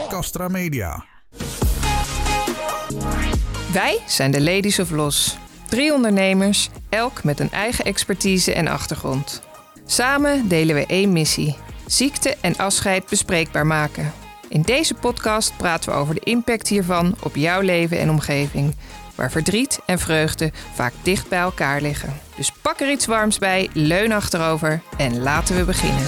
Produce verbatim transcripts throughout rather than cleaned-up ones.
Castra Media. Wij zijn de Ladies of Los. Drie ondernemers, elk met een eigen expertise en achtergrond. Samen delen we één missie: ziekte en afscheid bespreekbaar maken. In deze podcast praten we over de impact hiervan op jouw leven en omgeving, waar verdriet en vreugde vaak dicht bij elkaar liggen. Dus pak er iets warms bij, leun achterover en laten we beginnen.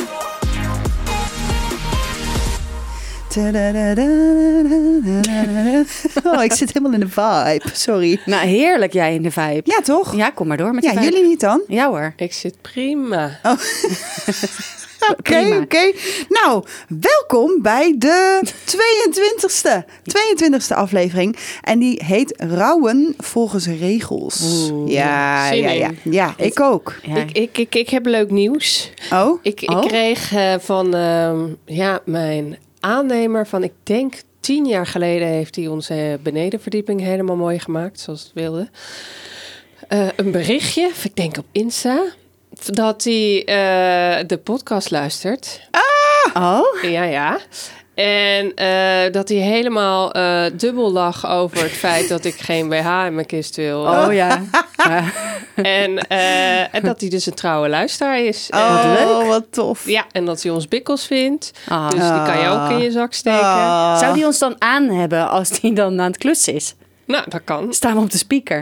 Oh, ik zit helemaal in de vibe. Sorry. Nou, heerlijk jij in de vibe. Ja, toch? Ja, kom maar door met Ja, de vibe. jullie niet dan? Ja hoor. Ik zit prima. Oh. Oké, oké. Nou, welkom bij de tweeëntwintigste, tweeëntwintigste aflevering. En die heet Rouwen volgens regels. Oeh. Ja, Zin ja, ja. in. Ja, ik ook. Ja. Ik, ik, ik, ik heb leuk nieuws. Oh? Ik, ik Oh? kreeg uh, van uh, ja, mijn aannemer van, ik denk tien jaar geleden heeft hij onze benedenverdieping helemaal mooi gemaakt, zoals het wilde. Uh, een berichtje, of ik denk op Insta, dat hij uh, de podcast luistert. Oh? Ja, ja. En uh, dat hij helemaal uh, dubbel lag over het feit dat ik geen B H in mijn kist wil. Oh ja. ja. En, uh, en dat hij dus een trouwe luisteraar is. Oh, En, leuk. Wat tof. ja, en dat hij ons bikkels vindt. Ah. Dus die kan je ook in je zak steken. Ah. Zou die ons dan aan hebben als die dan aan het klussen is? Nou, dat kan. Staan we op de speaker?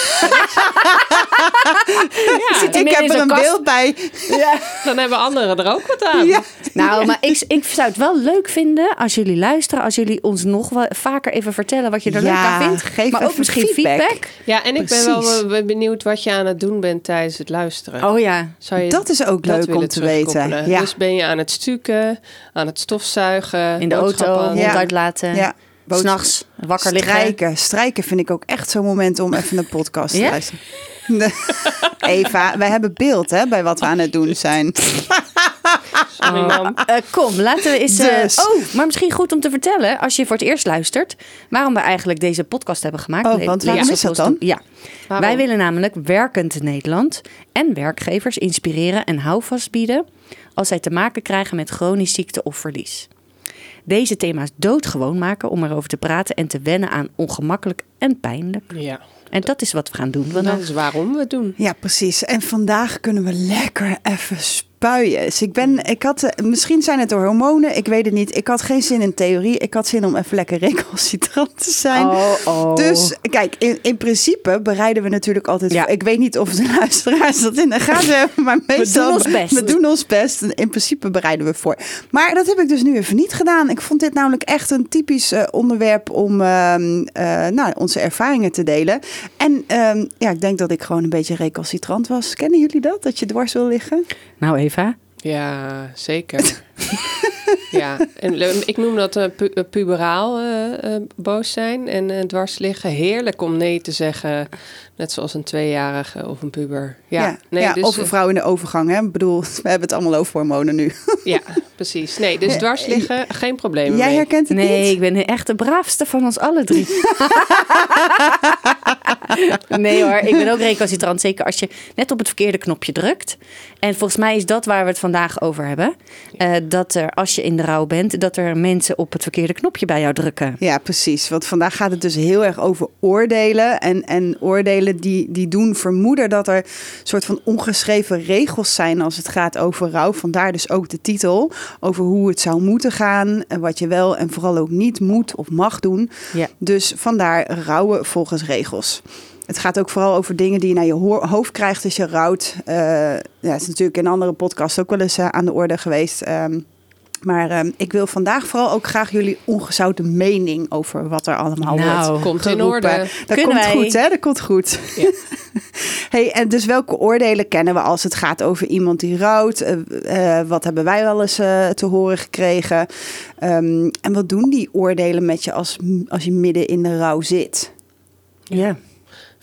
Ja, Zit hij Ik meer heb in er zo'n een kast? beeld bij. Ja. dan hebben anderen er ook wat aan. Ja. Nou, maar ik, ik zou het wel leuk vinden als jullie luisteren. Als jullie ons nog wel vaker even vertellen wat je er Ja, leuk aan vindt. geef maar ook even misschien feedback. feedback. Ja, en ik ben Precies. wel uh, benieuwd wat je aan het doen bent tijdens het luisteren. Oh ja. Zou je Dat is ook dat leuk willen om te weten. terugkoppelen? Ja. Dus ben je aan het stukken, aan het stofzuigen, In de boodschappen auto, aan hond Ja. uitlaten. Ja. Bood- S'nachts wakker liggen. Strijken. Strijken vind ik ook echt zo'n moment om even een podcast te Ja? luisteren. Nee. Eva, wij hebben beeld hè, bij wat we aan het doen zijn. Sorry, mam. Uh, kom, laten we eens... uh, Dus. Oh, maar misschien goed om te vertellen, als je voor het eerst luistert, waarom we eigenlijk deze podcast hebben gemaakt. Oh, Le- want waarom Ladies is of dat Los dan? Ja, Waarom? wij willen namelijk werkend Nederland en werkgevers inspireren en houvast bieden als zij te maken krijgen met chronisch ziekte of verlies. Deze thema's doodgewoon maken om erover te praten en te wennen aan ongemakkelijk en pijnlijk. Ja, En dat is wat we gaan doen dat vandaag. is waarom we het doen. Ja, precies. En vandaag kunnen we lekker even spuien. Dus ik ben, ik had, eh, misschien zijn het door hormonen, ik weet het niet. Ik had geen zin in theorie. Ik had zin om even lekker recalcitrant te zijn. Oh, oh. Dus kijk, in, in principe bereiden we natuurlijk altijd Ja. voor. Ik weet niet of de luisteraars dat in de gaten hebben, maar meestal... doen ons best. We doen ons best. En in principe bereiden we voor. Maar dat heb ik dus nu even niet gedaan. Ik vond dit namelijk echt een typisch uh, onderwerp om uh, uh, nou, onze ervaringen te delen. En um, ja, ik denk dat ik gewoon een beetje recalcitrant was. Kennen jullie dat? Dat je dwars wil liggen? Nou Eva, Ja, zeker. Ja, en le- ik noem dat uh, pu- uh, puberaal uh, uh, boos zijn en uh, dwars liggen. Heerlijk om nee te zeggen, net zoals een tweejarige of een puber. Ja, ja, nee, ja dus, of een uh, vrouw in de overgang. Hè? Ik bedoel, we hebben het allemaal over hormonen nu. ja, precies. Nee, dus dwars liggen, geen probleem Jij mee. herkent het nee, niet? ik ben echt de braafste van ons alle drie. Nee hoor, ik ben ook recalcitrant. Zeker als je net op het verkeerde knopje drukt. En volgens mij is dat waar we het vandaag over hebben. Uh, dat er, als je in de rouw bent, dat er mensen op het verkeerde knopje bij jou drukken. Ja, precies. Want vandaag gaat het dus heel erg over oordelen. En, en oordelen die, die doen vermoeden dat er een soort van ongeschreven regels zijn als het gaat over rouw. Vandaar dus ook de titel over hoe het zou moeten gaan. En wat je wel en vooral ook niet moet of mag doen. Ja. Dus vandaar rouwen volgens regels. Het gaat ook vooral over dingen die je naar je ho- hoofd krijgt als je rouwt. Uh, ja, het is natuurlijk in andere podcasts ook wel eens uh, aan de orde geweest. Um, Maar um, ik wil vandaag vooral ook graag jullie ongezouten mening over wat er allemaal Nou, wordt komt in geroepen. orde. Dat Kunnen komt wij? goed, hè? Dat komt goed. Ja. Hey, en dus welke oordelen kennen we als het gaat over iemand die rouwt? Uh, uh, wat hebben wij wel eens uh, te horen gekregen? Um, en wat doen die oordelen met je als, als je midden in de rouw zit? Ja.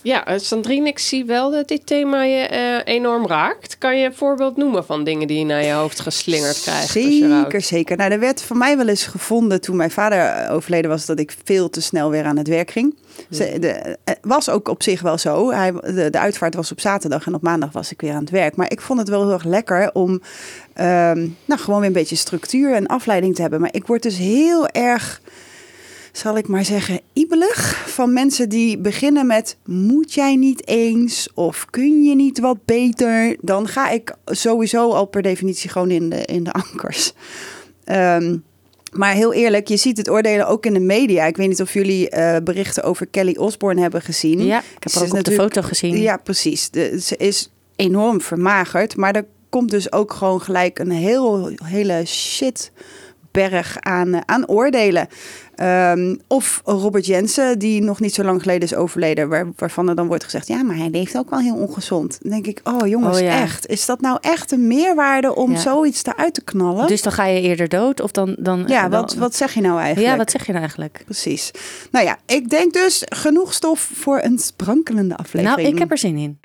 Ja, Sandrine, ik zie wel dat dit thema je uh, enorm raakt. Kan je een voorbeeld noemen van dingen die je naar je hoofd geslingerd krijgt? Zeker, zeker. Nou, er werd van mij wel eens gevonden toen mijn vader overleden was, dat ik veel te snel weer aan het werk ging. Ja. De, het was ook op zich wel zo. Hij, de, de uitvaart was op zaterdag en op maandag was ik weer aan het werk. Maar ik vond het wel heel erg lekker om um, nou, gewoon weer een beetje structuur en afleiding te hebben. Maar ik word dus heel erg, zal ik maar zeggen, ibelig van mensen die beginnen met, moet jij niet eens of kun je niet wat beter? Dan ga ik sowieso al per definitie gewoon in de, in de ankers. Um, maar heel eerlijk, je ziet het oordelen ook in de media. Ik weet niet of jullie uh, berichten over Kelly Osbourne hebben gezien. Ja, ik heb ook op de foto gezien. Ja, precies. De, ze is enorm vermagerd, maar er komt dus ook gewoon gelijk een heel, hele shitberg aan, aan oordelen. Um, of Robert Jensen, die nog niet zo lang geleden is overleden, waar, waarvan er dan wordt gezegd, ja, maar hij leeft ook wel heel ongezond. Dan denk ik, oh jongens, oh, ja. echt. Is dat nou echt een meerwaarde om ja. zoiets eruit te knallen? Dus dan ga je eerder dood? Of dan, dan, ja, dan, wat, wat zeg je nou eigenlijk? Ja, wat zeg je nou eigenlijk? Precies. Nou ja, ik denk dus genoeg stof voor een sprankelende aflevering. Nou, ik heb er zin in.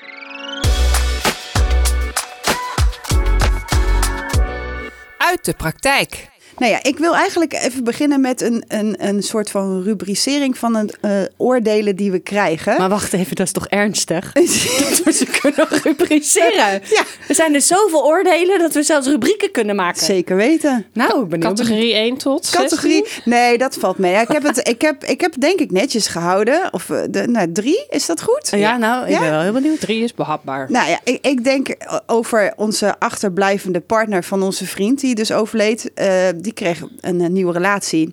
Uit de praktijk. Nou ja, ik wil eigenlijk even beginnen met een, een, een soort van rubricering van een uh, oordelen die we krijgen. Maar wacht even, dat is toch ernstig? Dat we ze kunnen rubriceren. Ja. Er zijn dus zoveel oordelen dat we zelfs rubrieken kunnen maken. Zeker weten. Nou, ik ben Categorie één tot Categorie, nee, dat valt mee. Ik heb het, ik heb, ik heb denk ik netjes gehouden. Of de, nou, drie, is dat goed? Ja, nou, ik ja? ben wel heel benieuwd. Drie is behapbaar. Nou ja, ik, ik denk over onze achterblijvende partner van onze vriend, die dus overleed. Uh, die kreeg een, een nieuwe relatie.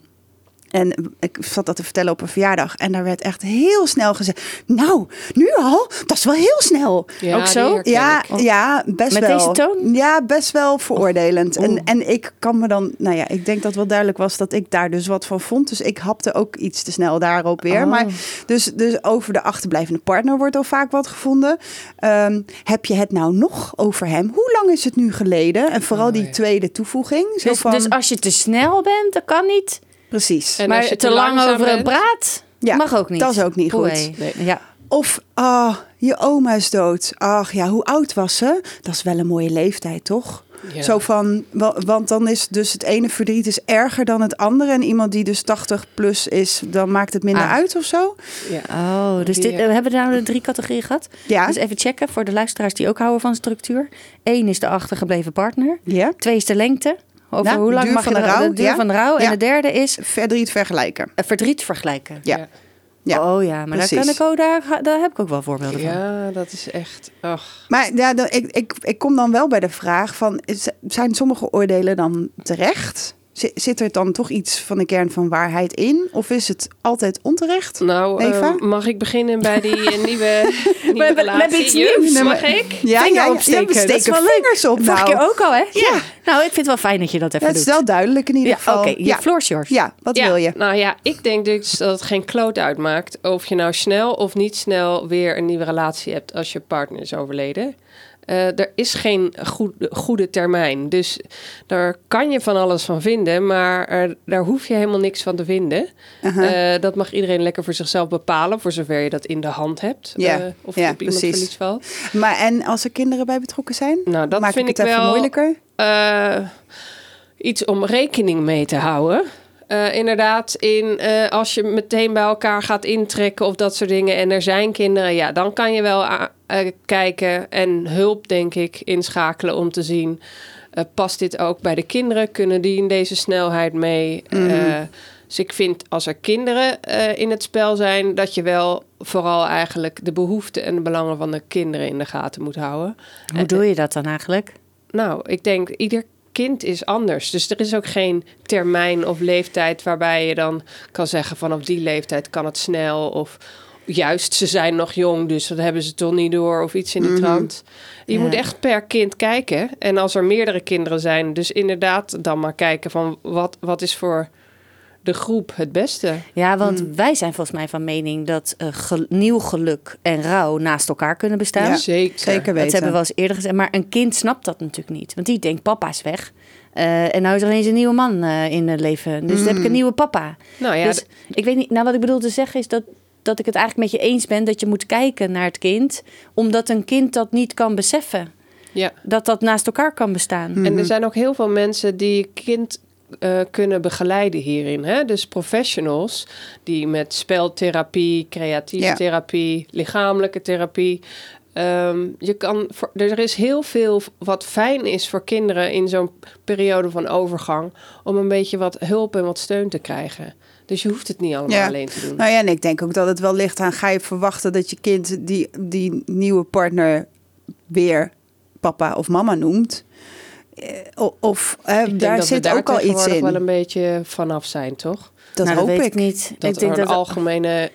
En ik zat dat te vertellen op een verjaardag. En daar werd echt heel snel gezegd, nou, nu al? Dat is wel heel snel. Ja, ook zo? Ja, ja, best Met wel. Met deze toon? Ja, best wel veroordelend. Oh. En, en ik kan me dan, nou ja, ik denk dat wel duidelijk was dat ik daar dus wat van vond. Dus ik hapte ook iets te snel daarop weer. Oh. Maar dus, dus over de achterblijvende partner wordt al vaak wat gevonden. Um, heb je het nou nog over hem? Hoe lang is het nu geleden? En vooral oh, die ja. tweede toevoeging. Zo dus, van, dus als je te snel bent, dat kan niet. Precies. En maar als je te, te lang over een praat, ja, mag ook niet. Dat is ook niet goed. Nee. Ja. Of, ah, je oma is dood. Ach ja, hoe oud was ze? Dat is wel een mooie leeftijd, toch? Ja. Zo van, want dan is dus het ene verdriet is erger dan het andere. En iemand die dus tachtig plus is, dan maakt het minder ah. uit of zo. Ja. Oh, dus dit, uh, hebben we nou de drie categorieën gehad? Ja. Dus even checken voor de luisteraars die ook houden van structuur. Eén is de achtergebleven partner. Ja. Twee is de lengte. Over nou, hoe lang mag van je de, rouw, de duur ja. van de rouw. Ja. En de derde is verdriet vergelijken. Uh, verdriet vergelijken. Ja. ja. Ja. Oh ja, maar daar, kan ik ook, daar, daar heb ik ook wel voorbeelden van. Ja, dat is echt... Ach. Maar ja, dan, ik, ik, ik kom dan wel bij de vraag van, zijn sommige oordelen dan terecht? Zit er dan toch iets van de kern van waarheid in? Of is het altijd onterecht? Nou, uh, mag ik beginnen bij die uh, nieuwe, nieuwe we, relatie? We hebben iets nieuws. Mag ik? Ja, Vinger ja, opsteken. Ja, we steken dat is wel vingers leuk. op. Nou. Vorige keer ook al, hè? Ja. ja. Nou, ik vind het wel fijn dat je dat even dat doet. Dat is wel duidelijk in ieder ja, geval. Oké, okay. ja, floor is yours. Ja, wat ja, wil je? Nou ja, ik denk dus dat het geen kloot uitmaakt of je nou snel of niet snel weer een nieuwe relatie hebt als je partner is overleden. Uh, er is geen goede, goede termijn. Dus daar kan je van alles van vinden, maar er, daar hoef je helemaal niks van te vinden. Uh-huh. Uh, dat mag iedereen lekker voor zichzelf bepalen, voor zover je dat in de hand hebt. Ja, uh, of ja, op iemand precies. verlies valt. Maar en als er kinderen bij betrokken zijn? Nou, dat maak vind ik ik het even wel moeilijker. Uh, iets om rekening mee te houden. Uh, inderdaad, in, uh, als je meteen bij elkaar gaat intrekken of dat soort dingen en er zijn kinderen, ja, dan kan je wel uh, kijken en hulp, denk ik, inschakelen om te zien, uh, past dit ook bij de kinderen? Kunnen die in deze snelheid mee? Mm. Uh, dus ik vind, als er kinderen uh, in het spel zijn, dat je wel vooral eigenlijk de behoeften en de belangen van de kinderen in de gaten moet houden. Hoe uh, doe je dat dan eigenlijk? Nou, ik denk, ieder kind is anders. Dus er is ook geen termijn of leeftijd waarbij je dan kan zeggen van op die leeftijd kan het snel of juist ze zijn nog jong, dus dat hebben ze toch niet door of iets in die Mm-hmm. trant. Je ja. moet echt per kind kijken. En als er meerdere kinderen zijn, dus inderdaad dan maar kijken van wat, wat is voor de groep het beste. Ja, want hmm. wij zijn volgens mij van mening dat uh, ge- nieuw geluk en rouw naast elkaar kunnen bestaan. Ja, zeker. zeker weten. Dat hebben we wel eens eerder gezegd. Maar een kind snapt dat natuurlijk niet. Want die denkt, papa is weg. Uh, en nou is er ineens een nieuwe man uh, in het leven. Dus mm. dan heb ik een nieuwe papa. Nou ja, dus d- ik weet niet, nou wat ik bedoel te zeggen is dat dat ik het eigenlijk met je eens ben dat je moet kijken naar het kind, omdat een kind dat niet kan beseffen. Ja. Dat dat naast elkaar kan bestaan. Mm-hmm. En er zijn ook heel veel mensen die kind uh, kunnen begeleiden hierin. Hè? Dus professionals die met speltherapie, creatieve Ja. therapie, lichamelijke therapie. Um, je kan, voor, er is heel veel wat fijn is voor kinderen in zo'n periode van overgang, om een beetje wat hulp en wat steun te krijgen. Dus je hoeft het niet allemaal Ja. alleen te doen. Nou ja, en ik denk ook dat het wel ligt aan, ga je verwachten dat je kind die, die nieuwe partner weer papa of mama noemt? Eh, Of eh, Ik denk daar dat zit we daar ook al iets tegenwoordig in. wel een beetje vanaf zijn, toch? Dat nou, hoop dat weet ik. ik niet. Dat ik denk er dat een algemene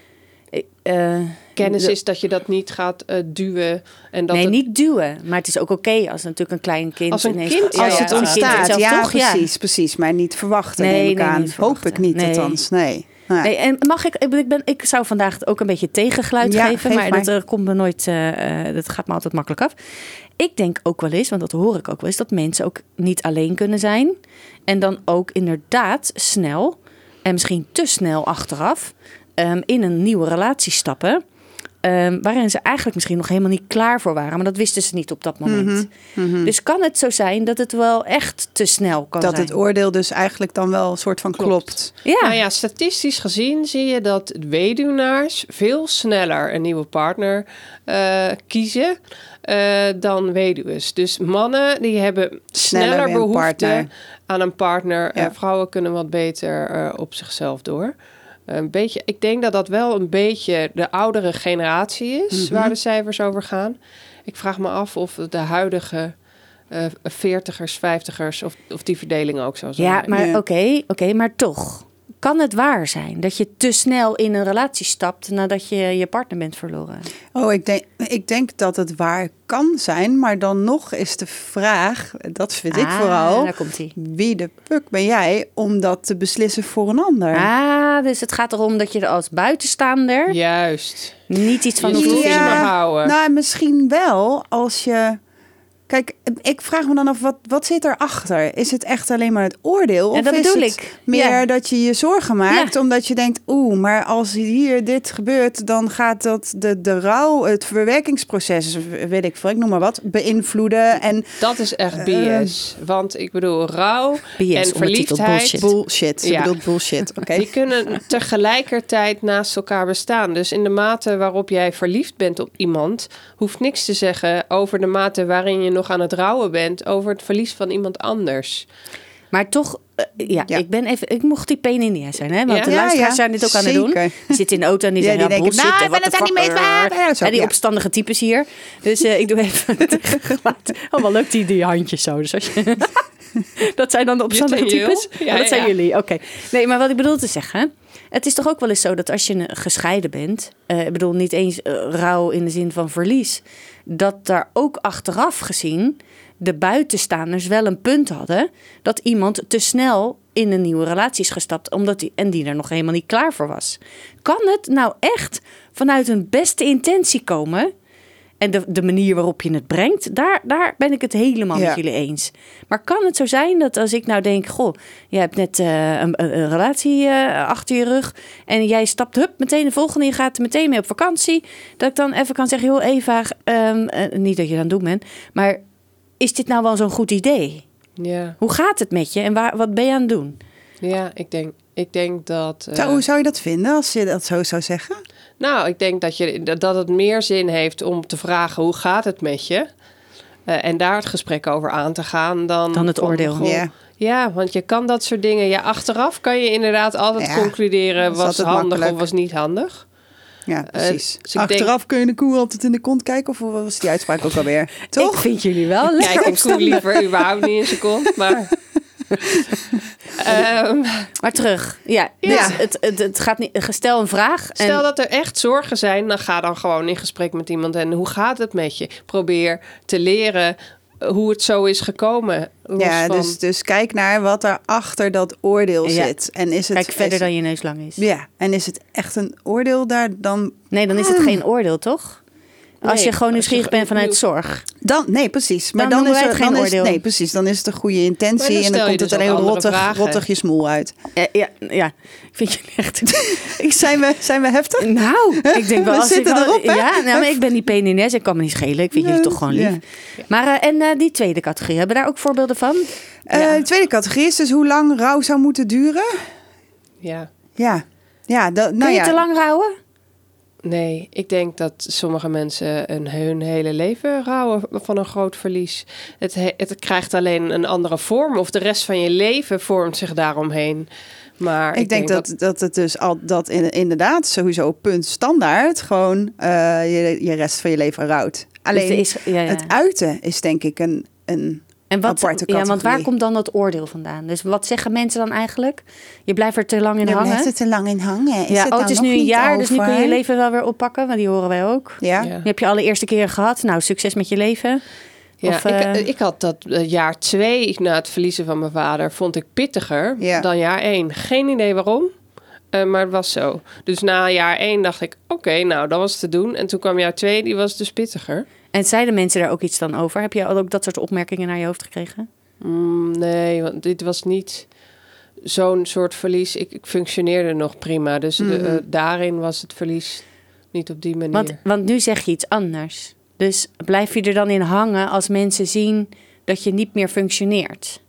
uh, kennis de- is dat je dat niet gaat uh, duwen. En dat nee, het, niet duwen. Maar het is ook oké als natuurlijk een klein kind Als een ineens... kind- Als Ja, het ja, ontstaat, zelf ja, toch? precies, precies. Maar niet verwachten, Nee, neem ik nee, aan. niet Hoop verwachten. ik niet, Nee. althans. Nee. Nee. Nee, en mag ik, ik, ben, ik zou vandaag ook een beetje tegengeluid Ja, geven, geef maar, maar. dat uh, komt me nooit, uh, uh, dat gaat me altijd makkelijk af. Ik denk ook wel eens, want dat hoor ik ook wel eens, dat mensen ook niet alleen kunnen zijn. En dan ook inderdaad snel, en misschien te snel achteraf, um, in een nieuwe relatie stappen. Um, waarin ze eigenlijk misschien nog helemaal niet klaar voor waren. Maar dat wisten ze niet op dat moment. Mm-hmm, mm-hmm. Dus kan het zo zijn dat het wel echt te snel kan Dat zijn? het oordeel dus eigenlijk dan wel een soort van klopt. Klopt. Ja. Nou ja, statistisch gezien zie je dat weduwnaars veel sneller een nieuwe partner uh, kiezen uh, dan weduwen. Dus mannen die hebben Sneller sneller weer een behoefte partner. aan een partner. Ja. Uh, vrouwen kunnen wat beter uh, op zichzelf door. Een beetje, ik denk dat dat wel een beetje de oudere generatie is, Mm-hmm. waar de cijfers over gaan. Ik vraag me af of de huidige uh, veertigers, vijftigers, of, of die verdeling ook zo zal Ja, zijn. maar Ja. oké, okay, okay, maar toch. Kan het waar zijn dat je te snel in een relatie stapt nadat je je partner bent verloren? Oh, ik denk, ik denk dat het waar kan zijn. Maar dan nog is de vraag, dat vind ik Ah, vooral, daar komt ie. wie de puk ben jij om dat te beslissen voor een ander? Ah, dus het gaat erom dat je er als buitenstaander Juist. niet iets van Je hoeft te voelt je vinden. maar houden. Nou, misschien wel als je... Kijk, ik vraag me dan af, wat, wat zit erachter? Is het echt alleen maar het oordeel? Ja, Of dat is bedoel het ik. meer Ja. dat je je zorgen maakt? Ja. Omdat je denkt, oeh, maar als hier dit gebeurt... dan gaat dat de, de rouw, het verwerkingsproces, weet ik veel, ik noem maar wat, beïnvloeden. En Dat is echt B S. Uh, Want ik bedoel, rouw B S, en ondertitel verliefdheid... bullshit. bullshit. Ze Ja. bedoelt bullshit, oké? Die kunnen tegelijkertijd naast elkaar bestaan. Dus in de mate waarop jij verliefd bent op iemand... hoeft niks te zeggen over de mate waarin je nog aan het rouwen bent... over het verlies van iemand anders. Maar toch, uh, ja, Ja. ik ben even, ik mocht die pain in the ass zijn, hè? Want Ja? de Ja, luisteraars ja, zijn dit ook aan het doen. zeker. Die zitten in de auto en die Ja, zeggen, die ja, denken, bullshit, nou, ik what ben the het daar fuck, niet mee eens. Ja, zo, Ja, die ja. opstandige types hier. Dus uh, ik doe even geluid. Oh, wel leuk die, die handjes zo. Dus als je... dat zijn dan de opstandige Jutta, types? joh. Ja, Ja, dat zijn ja. jullie. Oké. Okay. Nee, maar wat ik bedoel te zeggen... Het is toch ook wel eens zo dat als je gescheiden bent... Uh, ik bedoel niet eens uh, rouw in de zin van verlies... dat daar ook achteraf gezien... de buitenstaanders wel een punt hadden... dat iemand te snel in een nieuwe relatie is gestapt... Omdat die, en die er nog helemaal niet klaar voor was. Kan het nou echt vanuit een beste intentie komen... En de, de manier waarop je het brengt, daar, daar ben ik het helemaal Ja. met jullie eens. Maar kan het zo zijn dat als ik nou denk... Goh, je hebt net uh, een, een relatie uh, achter je rug... en jij stapt hup, meteen de volgende... je gaat meteen mee op vakantie... dat ik dan even kan zeggen... joh, Eva, um, uh, niet dat je aan het doen bent... maar is dit nou wel zo'n goed idee? Ja, Hoe gaat het met je en waar, wat ben je aan het doen? ja ik, denk, ik denk dat... Uh, Zou, hoe zou je dat vinden als je dat zo zou zeggen? Nou, ik denk dat, je, dat, dat het meer zin heeft om te vragen... hoe gaat het met je? Uh, en daar het gesprek over aan te gaan dan... Dan het van, oordeel. goh, Ja. Ja, want je kan dat soort dingen... Ja, achteraf kan je inderdaad altijd Ja, concluderen... dat is was altijd handig makkelijk. of was niet handig. Ja, precies. dus ik Achteraf kun je de koe altijd in de kont kijken. Of wat was die uitspraak ook alweer? Toch? Ik vind jullie wel lekker Kijk, een koe opstandig. liever überhaupt niet in zijn kont, maar... um, Maar terug. Ja, Ja. dus het, het, het gaat niet... Stel een vraag. Stel en, dat er echt zorgen zijn, dan ga dan gewoon in gesprek met iemand. En hoe gaat het met je? Probeer te leren hoe het zo is gekomen. Los Ja, van- dus, dus kijk naar wat er achter dat oordeel Ja. zit. En is het, Kijk verder is, dan je neus lang is. Ja, en is het echt een oordeel daar dan... Nee, dan is het geen oordeel, toch? Als Nee, je gewoon als je nieuwsgierig ge- bent vanuit nieuw- zorg. Dan, nee, precies. Maar Dan dan, noemen is wij er, het geen dan is, oordeel. nee, precies. Dan is het een goede Maar intentie dan en stel dan je komt het dus ook alleen andere rottig, vragen. rottig je smoel uit. Eh, ja, ja, ik vind je echt... Zijn we, zijn we heftig? Nou, ik denk wel... We als zitten ik al- erop, hè? Ja, nou, maar ik ben die penines, ik kan me niet schelen. Ik vind jullie toch gewoon lief. Ja. Maar uh, en uh, die tweede categorie, hebben we daar ook voorbeelden van? Uh, Ja. De tweede categorie is dus hoe lang rouw zou moeten duren. Ja. Ja, ja dat, Kun nou je ja. te lang rouwen? Nee, ik denk dat sommige mensen een, hun hele leven rouwen van een groot verlies. Het, he- het krijgt alleen een andere vorm of de rest van je leven vormt zich daaromheen. Maar Ik, denk, dat, dat het dus al dat in, inderdaad sowieso punt standaard gewoon uh, je, je rest van je leven rouwt. Alleen Dus er is, ja, ja. het uiten is denk ik een, een En wat, aparte ja, want waar categorie. komt dan dat oordeel vandaan? Dus wat zeggen mensen dan eigenlijk? Je blijft er te lang in Je hangen. blijft er te lang in hangen. Is ja, het oh, nou het is nog nu een niet jaar, dus nu over? kun je je leven wel weer oppakken. Want die horen wij ook. Ja. Ja. Nu heb je alle eerste keren gehad. Nou, succes met je leven. Ja, Of, uh, ik, ik had dat uh, jaar twee na het verliezen van mijn vader vond ik pittiger Ja. dan jaar één. Geen idee waarom, uh, maar het was zo. Dus na jaar één dacht ik, oké, okay, nou, dat was te doen. En toen kwam jaar twee, die was dus pittiger. En zeiden mensen daar ook iets dan over? Heb je ook dat soort opmerkingen naar je hoofd gekregen? Mm, nee, want dit was niet zo'n soort verlies. Ik, ik functioneerde nog prima, dus de, Mhm. uh, daarin was het verlies niet op die manier. Want, want nu zeg je iets anders. Dus blijf je er dan in hangen als mensen zien dat je niet meer functioneert?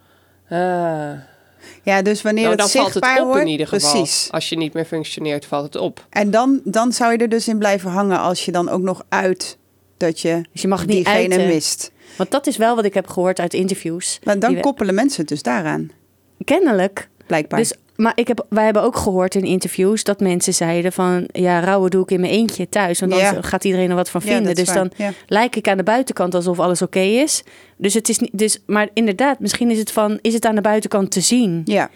Ah. Ja, dus wanneer Nou, het dan valt zichtbaar het op wordt, in ieder geval. precies. Als je niet meer functioneert, valt het op. En dan, dan zou je er dus in blijven hangen als je dan ook nog uit dat je, Dus je mag niet diegene uiten. mist. Want dat is wel wat ik heb gehoord uit interviews. Maar dan Die we- koppelen mensen het dus daaraan, Kennelijk. blijkbaar. Dus, maar ik heb, wij hebben ook gehoord in interviews dat mensen zeiden van... ja, rouwen doe ik in mijn eentje thuis. Want dan Ja. gaat iedereen er wat van Ja, vinden. dat is dus waar. dan Ja. lijk ik aan de buitenkant alsof alles oké is. Dus het is niet... Dus, maar inderdaad, misschien is het van... is het aan de buitenkant te zien? Ja.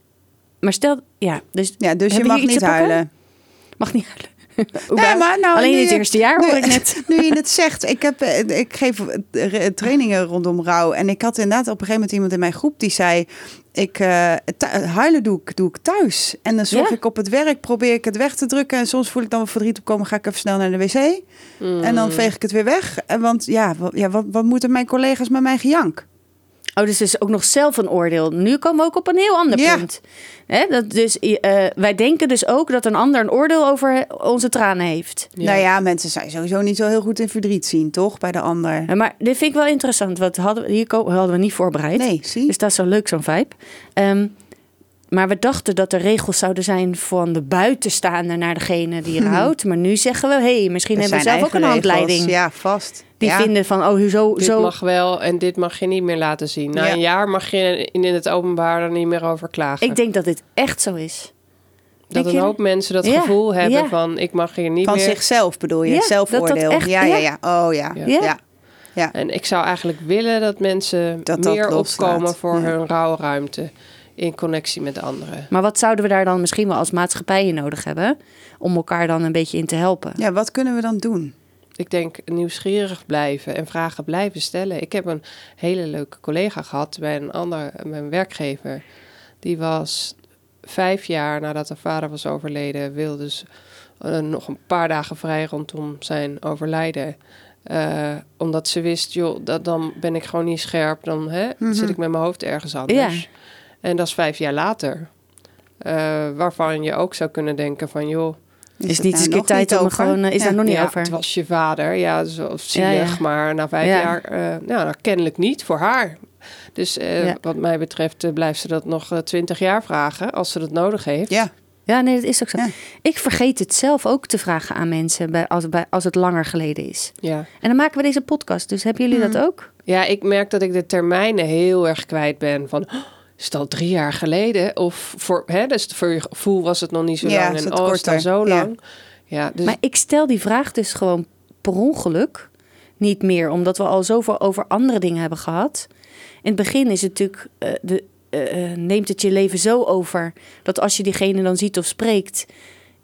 Maar stel... Ja, dus Ja, dus je Hebben mag jullie iets niet te pakken? huilen. mag niet huilen. Nee, maar nou, Alleen nu het je- eerste jaar hoor nu- ik net. Nu je het zegt, ik, heb, eh, ik geef eh, trainingen rondom rouw. En ik had inderdaad op een gegeven moment iemand in mijn groep die zei... Ik, uh, thu- huilen doe ik, doe ik thuis. En dan zorg Ja. ik op het werk, probeer ik het weg te drukken. En soms voel ik dan wat verdriet opkomen, ga ik even snel naar de wc. Mm. En dan veeg ik het weer weg. En want ja, wat, ja wat, wat moeten mijn collega's met mijn gejank? Oh, dus het is ook nog zelf een oordeel. Nu komen we ook op een heel ander Ja. punt. Hè, dat dus, uh, wij denken dus ook dat een ander een oordeel over onze tranen heeft. Ja. Nou ja, mensen zijn sowieso niet zo heel goed in verdriet zien, toch? Bij de ander. Ja, maar dit vind ik wel interessant. Want hadden we, hier ko- hadden we niet voorbereid. Nee, zie. Dus dat is zo leuk, zo'n vibe. Um, maar we dachten dat er regels zouden zijn van de buitenstaander naar degene die rouwt. Maar nu zeggen we, hé, hey, misschien Er hebben we zijn zelf ook een eigen regels. handleiding. Ja, vast. Die Ja. vinden van, oh, hoezo... Dit zo... mag wel en dit mag je niet meer laten zien. Na Ja. een jaar mag je in het openbaar er niet meer over klagen. Ik denk dat dit echt zo is. dat denk een je- hoop mensen dat Ja, gevoel hebben ja. van... ik mag hier niet Van meer... zichzelf bedoel je, Ja, zelfoordeel. dat dat echt- ja, ja, ja. ja. Oh ja. Ja. Ja. Ja. Ja. En ik zou eigenlijk willen dat mensen Dat dat meer loslaat. opkomen voor Ja. hun rouwruimte... in connectie met anderen. Maar wat zouden we daar dan misschien wel als maatschappij in nodig hebben? Om elkaar dan een beetje in te helpen. Ja, wat kunnen we dan doen? Ik denk nieuwsgierig blijven en vragen blijven stellen. Ik heb een hele leuke collega gehad bij een ander, mijn werkgever. Die was vijf jaar nadat haar vader was overleden, wilde dus uh, nog een paar dagen vrij rondom zijn overlijden. Uh, omdat ze wist, joh, dat, dan ben ik gewoon niet scherp. Dan hè, Mhm. zit ik met mijn hoofd ergens anders. Ja. En dat is vijf jaar later. Uh, waarvan je ook zou kunnen denken van, joh... Is, het niet eens daar een keer nog tijd niet om over? gewoon... uh, Is Ja. daar nog niet ja, over? het was je vader. Ja, zo zielig. Ja, ja. Maar na vijf Ja. jaar, uh, nou, nou, kennelijk niet voor haar. Dus uh, Ja. wat mij betreft uh, blijft ze dat nog uh, twintig jaar vragen... als ze dat nodig heeft. Ja, Ja, nee, dat is ook zo. Ja. Ik vergeet het zelf ook te vragen aan mensen bij, als, bij, als het langer geleden is. Ja. En dan maken we deze podcast. Dus hebben jullie Mhm. dat ook? ja, ik merk dat ik de termijnen heel erg kwijt ben. Van, oh, is het al drie jaar geleden? Of voor, hè, dus voor je gevoel was het nog niet zo Ja, lang. is En het oh, is het al korter. zo Ja. lang? Ja, dus Maar ik stel die vraag dus gewoon per ongeluk niet meer. Omdat we al zoveel over andere dingen hebben gehad. In het begin is het natuurlijk... Uh, de, uh, neemt het je leven zo over... dat als je diegene dan ziet of spreekt...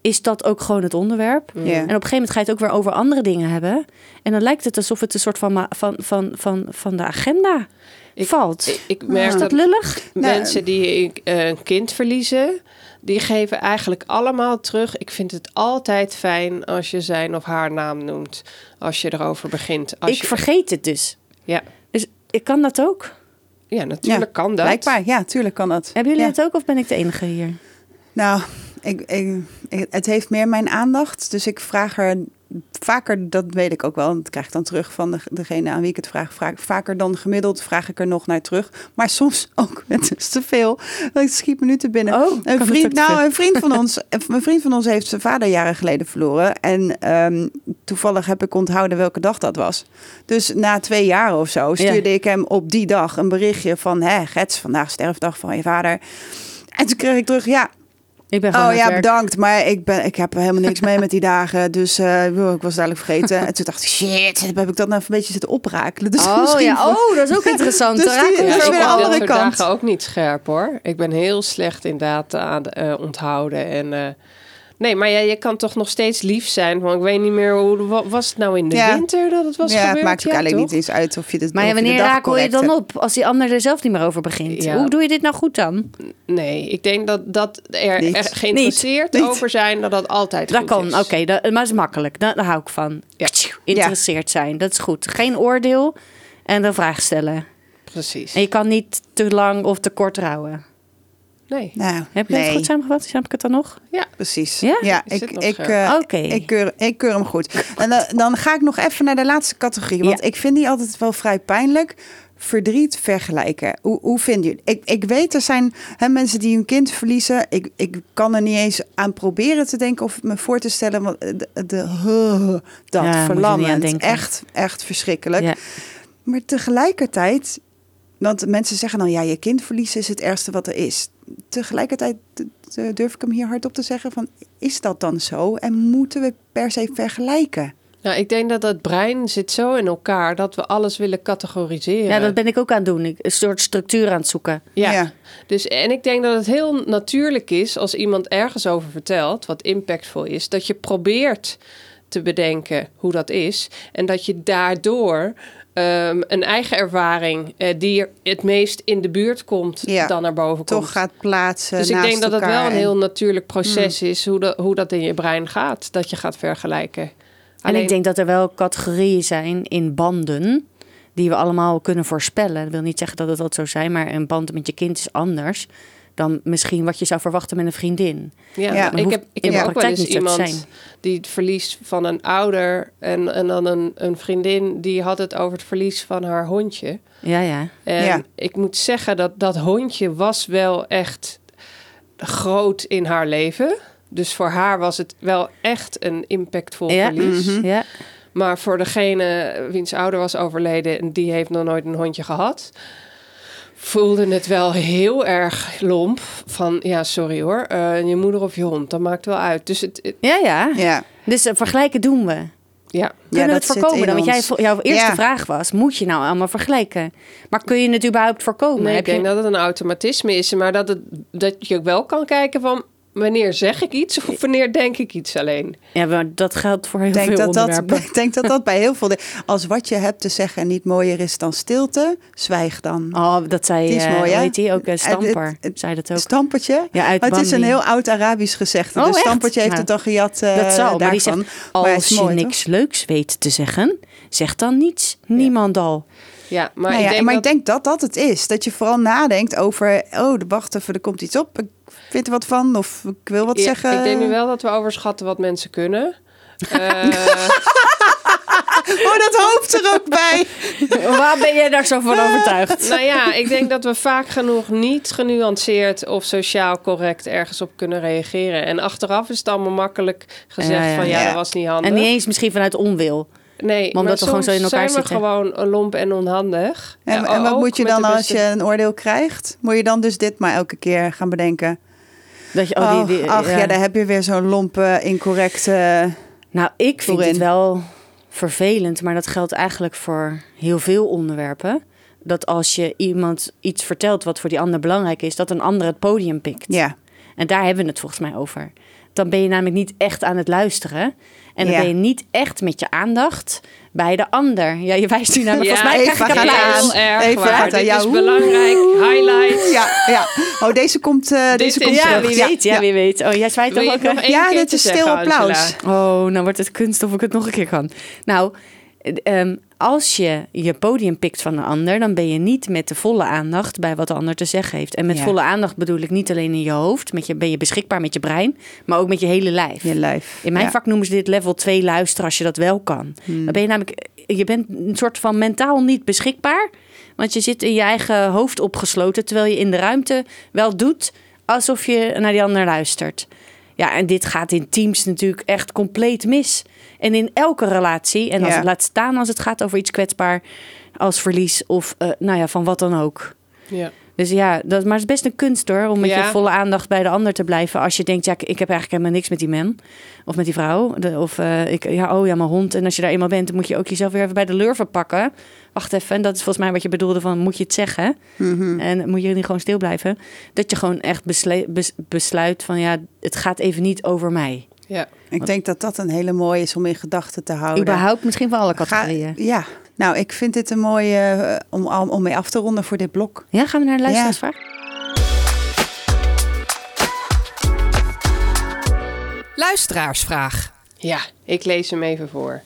is dat ook gewoon het onderwerp. Ja. En op een gegeven moment ga je het ook weer over andere dingen hebben. En dan lijkt het alsof het een soort van, ma- van, van, van, van de agenda Ik- valt. Ik, ik merk Is dat dat lullig? mensen die uh, een kind verliezen, die geven eigenlijk allemaal terug. Ik vind het altijd fijn als je zijn of haar naam noemt. Als je erover begint. Als Ik je, vergeet het dus. Ja. Dus ik kan dat ook. Ja, natuurlijk Ja, kan dat. Blijkbaar, ja, tuurlijk kan dat. Hebben jullie Ja. dat ook of ben ik de enige hier? Nou, ik, ik, ik- het heeft meer mijn aandacht. Dus ik vraag er vaker, dat weet ik ook wel. Dat krijg ik dan terug van de, degene aan wie ik het vraag, vraag. Vaker dan gemiddeld vraag ik er nog naar terug. Maar soms ook met dus te veel. Dat schiet me nu te binnen. Oh, een kan het vriend, ook te nou, veel? een vriend van ons, een vriend van ons heeft zijn vader jaren geleden verloren. En ehm, toevallig heb ik onthouden welke dag dat was. Dus na twee jaar of zo stuurde Ja. ik hem op die dag een berichtje van, hè, Gets, vandaag sterfdag van je vader. En toen kreeg ik terug, ja. Ik ben gewoon Oh aan ja, het werk. bedankt. Maar ik, ben, ik heb helemaal niks mee met die dagen. Dus uh, ik was dadelijk vergeten. En toen dacht ik, shit, heb ik dat nou een beetje zitten oprakelen. Dus Oh misschien ja, voor- oh, dat is ook interessant. Dus Daar raken die- we dat Ja, is zo ik weer op. de heb andere dit soort kant. dagen ook niet scherp hoor. Ik ben heel slecht in data uh, onthouden. En, uh, nee, maar ja, je kan toch nog steeds lief zijn. Want ik weet niet meer, hoe wa- was het nou in de Ja. winter dat het was ja, gebeurd? het maakt ook Ja, eigenlijk toch? niet eens uit of je, dit, Maar ja, of je de wanneer dag rakel je correct dan hebt. op als die ander er zelf niet meer over begint? Ja. Hoe doe je dit nou goed dan? Nee, ik denk dat, dat er, Niet. er geïnteresseerd Niet. Niet. over zijn dat dat altijd Dat goed kan, is. oké, dat- maar dat is makkelijk. Daar, daar hou ik van. Ja. Geïnteresseerd zijn, dat is goed. Geen oordeel en een vraag stellen. Precies. En je kan niet te lang of te kort rouwen. Nee. Nou, Heb je nee, het goed samengevat? Snap ik het dan nog? Ja. precies. Ja? Ja, Is ik, het nog ik, scherp? eh, Oké. ik, keur, ik keur hem goed. En dan, dan ga ik nog even naar de laatste categorie. Want Ja. ik vind die altijd wel vrij pijnlijk. Verdriet vergelijken. Hoe, hoe vinden jullie? Ik, ik weet, er zijn hè, mensen die hun kind verliezen. Ik, ik kan er niet eens aan proberen te denken of me voor te stellen. Want de, de, huh, dat Ja, moet je niet aan verlammend. denken. Echt, echt verschrikkelijk. Ja. Maar tegelijkertijd, want mensen zeggen dan, ja, je kind verliezen is het ergste wat er is. Tegelijkertijd d- d- durf ik hem hier hardop te zeggen van, is dat dan zo? En moeten we per se vergelijken? Nou, ik denk dat het brein zit zo in elkaar dat we alles willen categoriseren. Ja, dat ben ik ook aan het doen. Ik, een soort structuur aan het zoeken. Ja. Ja. Dus, en ik denk dat het heel natuurlijk is als iemand ergens over vertelt, wat impactvol is, dat je probeert te bedenken hoe dat is. En dat je daardoor um, een eigen ervaring uh, die er het meest in de buurt komt, Ja, dan naar boven komt. Toch gaat plaatsen Dus ik naast denk dat het elkaar wel een en- heel natuurlijk proces is, hoe, dat hoe dat in je brein gaat, dat je gaat vergelijken. En Alleen- ik denk dat er wel categorieën zijn in banden die we allemaal kunnen voorspellen. Dat wil niet zeggen dat het altijd zo zijn, maar een band met je kind is anders dan misschien wat je zou verwachten met een vriendin. Ja, Ja. ik heb, ik in heb de ook wel praktijk eens niet zo te iemand zijn. die het verlies van een ouder en, en dan een, een vriendin die had het over het verlies van haar hondje. Ja, ja. En Ja. ik moet zeggen dat dat hondje was wel echt groot in haar leven. Dus voor haar was het wel echt een impactvol Ja. verlies. Mhm. Ja. Maar voor degene wiens ouder was overleden en die heeft nog nooit een hondje gehad, voelde het wel heel erg lomp. Van ja, sorry hoor, eh, je moeder of je hond, dat maakt wel uit. Dus het, het- Ja, ja. Ja. Dus uh, vergelijken doen we. ja. Ja, Kunnen we dat het zit voorkomen in dan? Want jij, ons. vo- jouw eerste Ja. vraag was, moet je nou allemaal vergelijken? Maar kun je het überhaupt voorkomen? Nee, Heb ik denk je... dat het een automatisme is, maar dat, het, dat je wel kan kijken van wanneer zeg ik iets of wanneer denk ik iets alleen. Ja, maar dat geldt voor heel Ik denk, veel dat dat, onderwerpen. ik denk dat dat bij heel veel... de- Als wat je hebt te zeggen niet mooier is dan stilte, zwijg dan. Oh, dat zei, Die is eh, mooi, hè? hoe heet die ook? Uh, Het- Stamper, het- het- zei dat ook. Stampertje? Ja, uit Maar het is een Bambi. heel oud Arabisch gezegde. Oh, dus echt? Stampertje heeft Nou, het dan gejat uh, Dat zal, maar die daarvan. zegt, Maar het als is je mooi, niks leuks weet te zeggen, zeg dan niets. Niemand al. Ja, maar Nou ik ja, denk maar dat, ik denk dat dat het is. Dat je vooral nadenkt over... Oh, wacht even, er komt iets op. Ik vind er wat van. Of ik wil wat ja, zeggen. ik denk nu wel dat we overschatten wat mensen kunnen. Eh, Oh, dat hoofd er ook bij. Waar ben jij daar zo van overtuigd? nou ja, ik denk dat we vaak genoeg niet genuanceerd of sociaal correct ergens op kunnen reageren. En achteraf is het allemaal makkelijk gezegd Ja, ja, van ja, ja. dat was niet handig. En niet eens misschien vanuit onwil. Nee, omdat maar we gewoon soms zo in elkaar zijn we zitten. gewoon lomp en onhandig. En, Ja, en wat ook moet je met dan de als beste- je een oordeel krijgt? Moet je dan dus dit maar elke keer gaan bedenken? Dat je, oh, Oh, die, die, ach ja. daar heb je weer zo'n lompe, incorrecte... Nou, ik vind Voorin. het wel vervelend, maar dat geldt eigenlijk voor heel veel onderwerpen. Dat als je iemand iets vertelt wat voor die ander belangrijk is, dat een ander het podium pikt. Ja, En daar hebben we het volgens mij over. dan ben je namelijk niet echt aan het luisteren. En dan Ja. ben je niet echt met je aandacht bij de ander. Ja, je wijst nu naar me. Ja, Volgens mij krijg Eva ik gaat applaus. heel erg Even waar. gaat aan Dit jou. is belangrijk. Highlight. Ja, ja. Oh, deze komt, uh, deze is- komt Ja, terug. wie weet. Ja, wie weet. Oh, jij zwaait Wil toch je ook? het nog één Ja, keer dit te is zeggen, stil applaus. Angela? Oh, nou wordt het kunst of ik het nog een keer kan. Nou, um, als je je podium pikt van een ander, dan ben je niet met de volle aandacht bij wat de ander te zeggen heeft. En met Ja. volle aandacht bedoel ik niet alleen in je hoofd, met je, ben je beschikbaar met je brein, maar ook met je hele lijf. Je lijf. In mijn Ja. vak noemen ze dit level twee luisteren als je dat wel kan. Hmm. Dan ben je namelijk, je bent een soort van mentaal niet beschikbaar, want je zit in je eigen hoofd opgesloten, terwijl je in de ruimte wel doet alsof je naar die ander luistert. Ja, en dit gaat in teams natuurlijk echt compleet mis. En in elke relatie, en als Ja. het laat staan als het gaat over iets kwetsbaar als verlies of uh, nou ja, van wat dan ook. Ja. Dus ja, dat, maar het is best een kunst hoor, om met Ja. je volle aandacht bij de ander te blijven. Als je denkt, ja, ik ik heb eigenlijk helemaal niks met die man of met die vrouw. De, of uh, ik, ja, oh ja, mijn hond. En als je daar eenmaal bent, dan moet je ook jezelf weer even bij de lurven pakken. Wacht even, en dat is volgens mij wat je bedoelde van, moet je het zeggen? Mhm. En moet je niet gewoon stil blijven? Dat je gewoon echt besle- bes- besluit van, ja, het gaat even niet over mij. Ja. Ik denk dat dat een hele mooie is om in gedachten te houden. Überhaupt misschien van alle Ga- categorieën. ja, nou, ik vind dit een mooie uh, om, om mee af te ronden voor dit blok. Ja, gaan we naar de Ja. luisteraarsvraag? Luisteraarsvraag. Ja, ik lees hem even voor.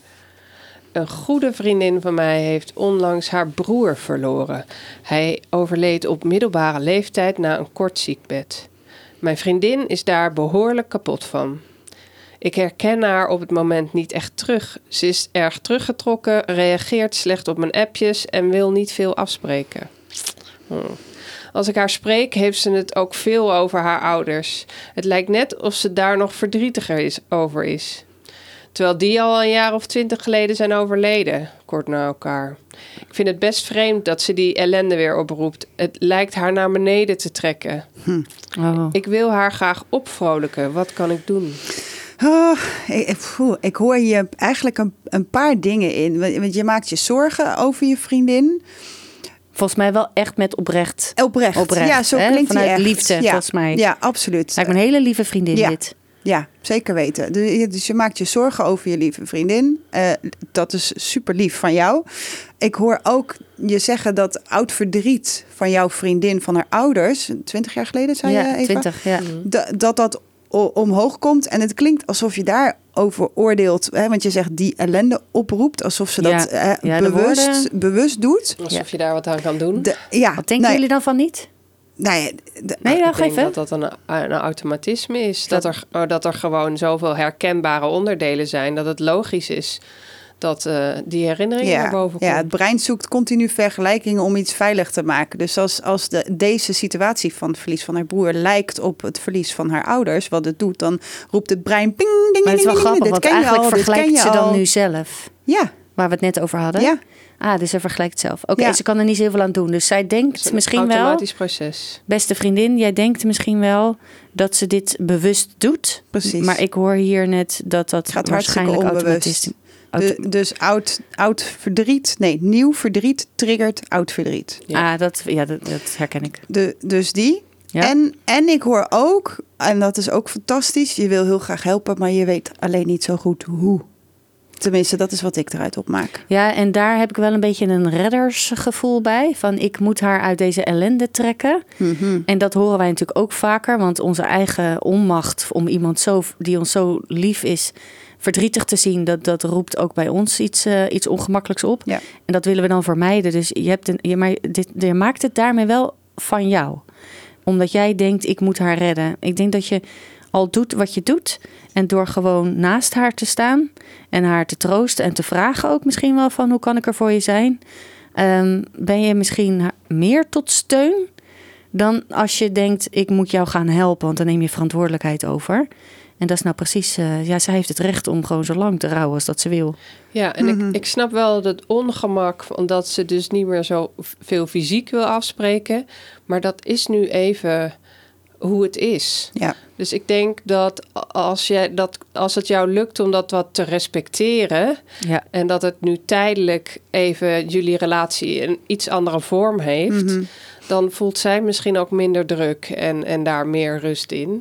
Een goede vriendin van mij heeft onlangs haar broer verloren. Hij overleed op middelbare leeftijd na een kort ziekbed. Mijn vriendin is daar behoorlijk kapot van. Ik herken haar op het moment niet echt terug. Ze is erg teruggetrokken, reageert slecht op mijn appjes en wil niet veel afspreken. Hm. Als ik haar spreek, heeft ze het ook veel over haar ouders. Het lijkt net of ze daar nog verdrietiger is, over is. Terwijl die al een jaar of twintig geleden zijn overleden, kort na elkaar. Ik vind het best vreemd dat ze die ellende weer oproept. Het lijkt haar naar beneden te trekken. Oh. Ik wil haar graag opvrolijken. Wat kan ik doen? Oh, ik, poeh, ik hoor hier eigenlijk een, een paar dingen in. Want je maakt je zorgen over je vriendin. Volgens mij wel echt met oprecht. Oprecht. Oprecht, ja, zo hè? klinkt Vanuit hij echt. liefde, ja. volgens mij. Ja, absoluut. Lijkt me een hele lieve vriendin Ja. dit. Ja, zeker weten. Dus je maakt je zorgen over je lieve vriendin. Uh, dat is super lief van jou. Ik hoor ook je zeggen dat oud verdriet van jouw vriendin, van haar ouders, twintig jaar geleden zei Ja, je, Eva? twintig, ja. Da- dat dat o- omhoog komt. En het klinkt alsof je daarover oordeelt. Hè, want je zegt die ellende oproept. Alsof ze Ja. dat eh, Ja, de bewust, woorden- bewust doet. Alsof Ja. je daar wat aan kan doen. De, ja, Wat denken nee, jullie dan van niet? nee, de- Nee, ik wacht denk even. dat dat een, een automatisme is. Dat er, oh, dat er gewoon zoveel herkenbare onderdelen zijn. Dat het logisch is dat uh, die herinnering naar Ja, boven komt. ja, het brein zoekt continu vergelijkingen om iets veilig te maken. Dus als, als de, deze situatie van het verlies van haar broer lijkt op het verlies van haar ouders, wat het doet, dan roept het brein ping, ding, Maar het is wel ding, ding, grappig, dit want ken je eigenlijk al, dit ken vergelijkt je ze dan al. nu zelf. Ja, Waar we het net over hadden. ja, Ah, dus ze vergelijkt zelf. Oké, Ja. ze kan er niet zoveel aan doen. Dus zij Het denkt is een misschien wel, automatisch proces. beste vriendin, jij denkt misschien wel dat ze dit bewust doet. precies. Maar ik hoor hier net dat dat Het gaat hartstikke waarschijnlijk onbewust. automatisch. De- dus oud, oud verdriet, nee, nieuw verdriet triggert oud verdriet. Ja. Ah, dat, ja, dat, dat herken ik. De, dus die. Ja. En, en ik hoor ook, en dat is ook fantastisch, je wil heel graag helpen, maar je weet alleen niet zo goed hoe. Tenminste, dat is wat ik eruit opmaak. Ja, en daar heb ik wel een beetje een reddersgevoel bij. Van ik moet haar uit deze ellende trekken. Mhm. En dat horen wij natuurlijk ook vaker. Want onze eigen onmacht om iemand zo, die ons zo lief is verdrietig te zien, dat, dat roept ook bij ons iets, uh, iets ongemakkelijks op. Ja. En dat willen we dan vermijden. Dus je, hebt een, je, maar dit, je maakt het daarmee wel van jou. Omdat jij denkt, ik moet haar redden. Ik denk dat je al doet wat je doet. En door gewoon naast haar te staan en haar te troosten en te vragen ook misschien wel van hoe kan ik er voor je zijn. Um, ben je misschien meer tot steun dan als je denkt ik moet jou gaan helpen. Want dan neem je verantwoordelijkheid over. En dat is nou precies, uh, ja, zij heeft het recht om gewoon zo lang te rouwen als dat ze wil. Ja, en Mhm. ik, ik snap wel het ongemak, omdat ze dus niet meer zo veel fysiek wil afspreken. Maar dat is nu even hoe het is. Ja. Dus ik denk dat als, jij dat als het jou lukt om dat wat te respecteren, Ja. en dat het nu tijdelijk even jullie relatie een iets andere vorm heeft, Mhm. dan voelt zij misschien ook minder druk en, en daar meer rust in.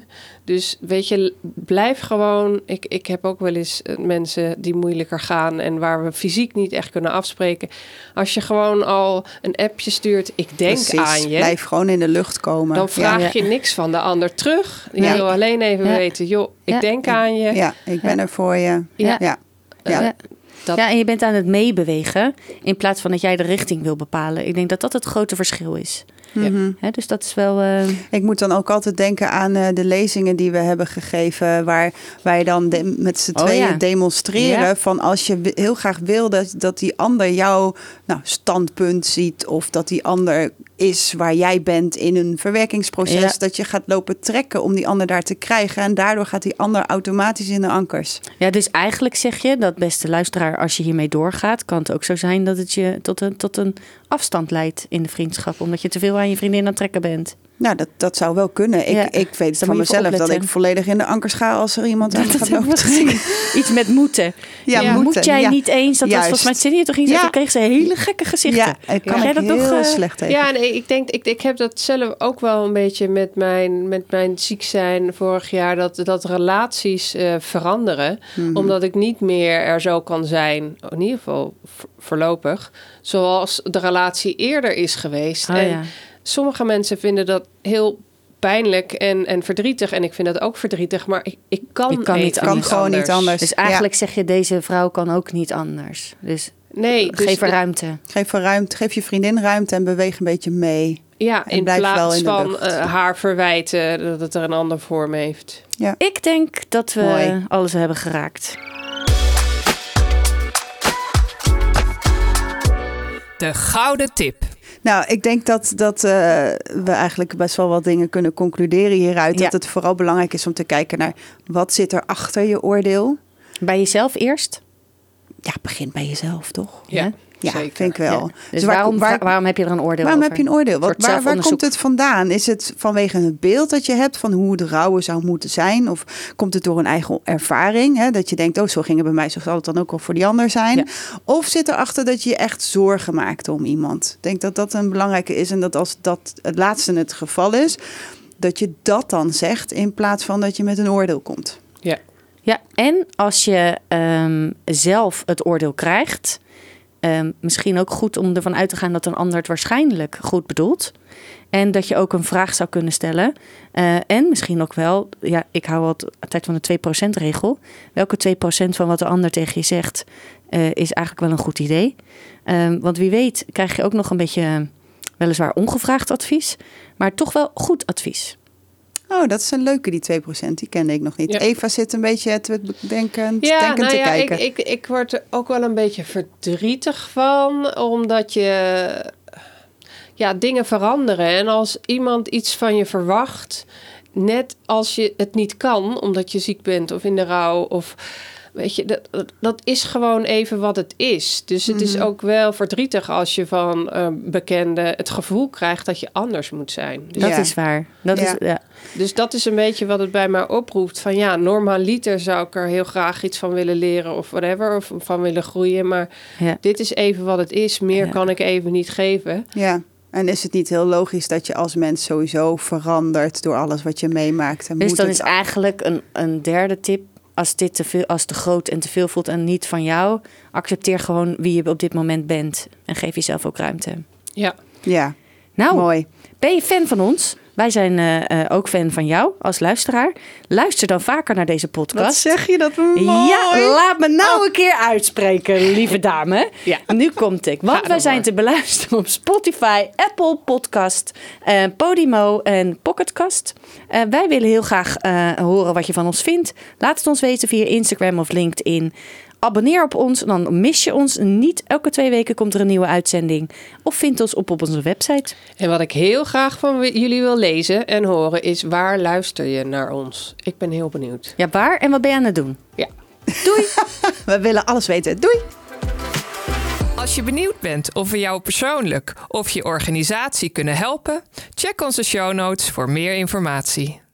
Dus weet je, blijf gewoon... Ik, ik heb ook wel eens mensen die moeilijker gaan... en waar we fysiek niet echt kunnen afspreken. Als je gewoon al een appje stuurt, ik denk Precies. aan je... Blijf gewoon in de lucht komen. Dan vraag ja. je niks van de ander terug. Je Ja. wil alleen even Ja. weten, joh, ik Ja. denk aan je. Ja, ik ben er voor je. Ja. Ja. Ja. Ja. Dat- Ja, en je bent aan het meebewegen in plaats van dat jij de richting wil bepalen. Ik denk dat dat het grote verschil is. Mhm. Hè, dus dat is wel... eh, Ik moet dan ook altijd denken aan uh, de lezingen die we hebben gegeven... waar wij dan de, met z'n Oh, tweeën ja. demonstreren... Ja. van als je w- heel graag wil dat, dat die ander jouw nou, standpunt ziet... of dat die ander is waar jij bent in een verwerkingsproces... Ja. dat je gaat lopen trekken om die ander daar te krijgen... en daardoor gaat die ander automatisch in de ankers. Ja, dus eigenlijk zeg je dat, beste luisteraar, als je hiermee doorgaat, kan het ook zo zijn dat het je tot een, tot een afstand leidt in de vriendschap. Omdat je te veel aan je vriendin aan het trekken bent. Nou, dat, dat zou wel kunnen. Ik, Ja. ik weet Dus daar van moet je voor mezelf dat opletten. ik volledig in de ankers ga... als er iemand aan me gaat hebben lopen we trekken. gezien. Iets met moeten. Ja, Ja. moeten. Moet jij ja. niet eens? Dat Juist. was volgens mij Cindy toch iets. Ja. Toen kreeg ze hele gekke gezichten. Ja, ik kan Kan jij ik dat heel nog, eh, slecht tegen. Ja, nee, ik denk, ik, ik heb dat zelf ook wel een beetje met mijn, met mijn ziek zijn vorig jaar, dat, dat relaties uh, veranderen. Mhm. Omdat ik niet meer er zo kan zijn, in ieder geval v- voorlopig, zoals de relatie eerder is geweest. Oh, en ja. sommige mensen vinden dat heel pijnlijk en, en verdrietig. En ik vind dat ook verdrietig, maar ik, ik kan, Ik kan even niet kan niet gewoon niet anders. Dus eigenlijk zeg je, deze vrouw kan ook niet anders. Dus Nee, dus geef haar de- ruimte. Geef, er ruimte, geef je vriendin ruimte en beweeg een beetje mee. Ja, En in blijf wel plaats in de van lucht. uh, haar verwijten dat het er een ander vorm heeft. Ik denk dat we Mooi. alles hebben geraakt. De gouden tip. Nou, ik denk dat, dat uh, we eigenlijk best wel wat dingen kunnen concluderen hieruit. Ja. Dat het vooral belangrijk is om te kijken naar wat zit er achter je oordeel. Bij jezelf eerst. Ja, begin bij jezelf, toch? Ja, Ja, zeker. vind ik wel. Ja. Dus waarom, waar- waarom heb je er een oordeel Waarom over? heb je een oordeel? Wat, soort waar, waar zelfonderzoek. komt het vandaan? Is het vanwege het beeld dat je hebt van hoe het rouwen zou moeten zijn? Of komt het door een eigen ervaring? Hè? Dat je denkt, oh, zo ging het bij mij, zo zal het dan ook wel voor die ander zijn. Ja. Of zit erachter dat je je echt zorgen maakt om iemand? Ik denk dat dat een belangrijke is. En dat als dat het laatste het geval is, dat je dat dan zegt in plaats van dat je met een oordeel komt. Ja. Ja, en als je um, zelf het oordeel krijgt, um, misschien ook goed om ervan uit te gaan dat een ander het waarschijnlijk goed bedoelt. En dat je ook een vraag zou kunnen stellen. Uh, en misschien ook wel, ja, ik hou altijd van de twee procent regel. Welke twee procent van wat de ander tegen je zegt uh, is eigenlijk wel een goed idee. Um, want wie weet krijg je ook nog een beetje uh, weliswaar ongevraagd advies, maar toch wel goed advies. Oh, dat is een leuke, die twee procent. Die kende ik nog niet. Ja. Eva zit een beetje te denken, Ja, denken nou te ja, kijken. ik, ik, ik word er ook wel een beetje verdrietig van, omdat je ja, dingen veranderen. En als iemand iets van je verwacht, net als je het niet kan, omdat je ziek bent of in de rouw, of weet je, dat, dat is gewoon even wat het is. Dus het is ook wel verdrietig als je van uh, bekenden het gevoel krijgt dat je anders moet zijn. Dus, Dat Ja. is waar. Dat Ja. is, ja. dus dat is een beetje wat het bij mij oproept. Van ja, normaliter zou ik er heel graag iets van willen leren of whatever. Of van willen groeien. Maar Ja. dit is even wat het is. Meer Ja. kan ik even niet geven. Ja, en is het niet heel logisch dat je als mens sowieso verandert door alles wat je meemaakt? En Dus moet dan het- is eigenlijk een, een derde tip. Als dit te veel, als te groot en te veel voelt en niet van jou, accepteer gewoon wie je op dit moment bent. En geef jezelf ook ruimte. Ja. Ja, Nou, mooi. ben je fan van ons? Wij zijn uh, uh, ook fan van jou als luisteraar. Luister dan vaker naar deze podcast. Wat zeg je dat mooi? Ja, laat me nou een keer uitspreken, lieve dame. Ja. Nu komt ik. Want Ga wij dan zijn maar. te beluisteren op Spotify, Apple Podcast, uh, Podimo en Pocketcast. Uh, wij willen heel graag uh, horen wat je van ons vindt. Laat het ons weten via Instagram of LinkedIn. Abonneer op ons, dan mis je ons niet. Elke twee weken komt er een nieuwe uitzending. Of vind ons op op onze website. En wat ik heel graag van wi- jullie wil lezen en horen is: waar luister je naar ons? Ik ben heel benieuwd. Ja, waar en wat ben je aan het doen? Ja. Doei. We willen alles weten. Doei. Als je benieuwd bent of we jou persoonlijk of je organisatie kunnen helpen, check onze show notes voor meer informatie.